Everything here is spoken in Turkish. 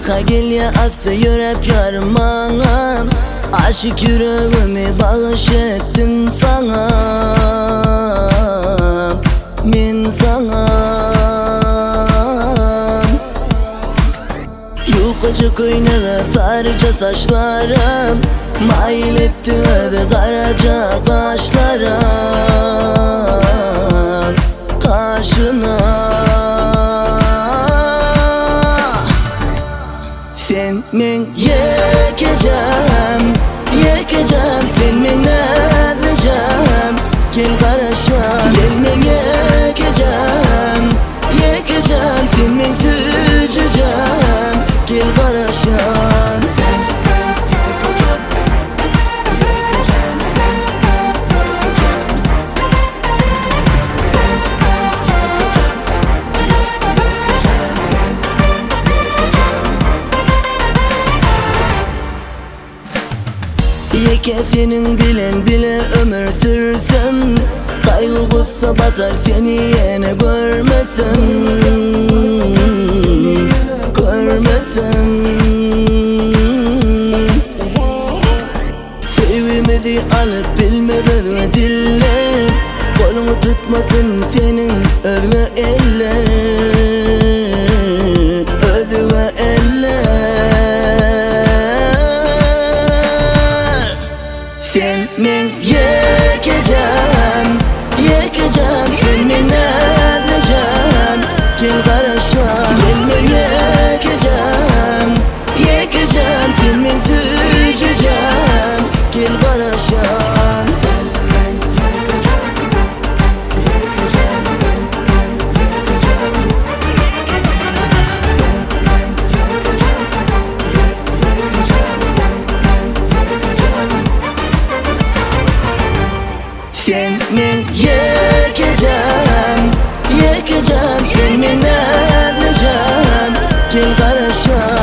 Ha gel ya atsa yürep yarmana, aşık yüreğimi bağış ettim sana. Men sana yuqıcı köynege sarıca saçlarım, mail etti öde karaca kaşlarım kaşına. Sen men yekeceğim, yekeceğim, sen men edeceğim. Gel karışa, gel men yekeceğim, yekeceğim, sen men süzeceğim. Gel karışa. Yeke senin bilen bile ömür sürsem, kaygı gussa basar seni yine görmesem. Görmesem sevimizi alıp bilmeden diller, kolumu tutmasın senin özgü eller. Özgü eller. Sen men yekeceğim, yekeceğim, sen men edeceğim. Gel karışa, gel men yekeceğim, yekeceğim, sen men süzeceğim. Gel karışa. Sen men yekeceğim, yekeceğim, sen men edeceğim. Gel karışa.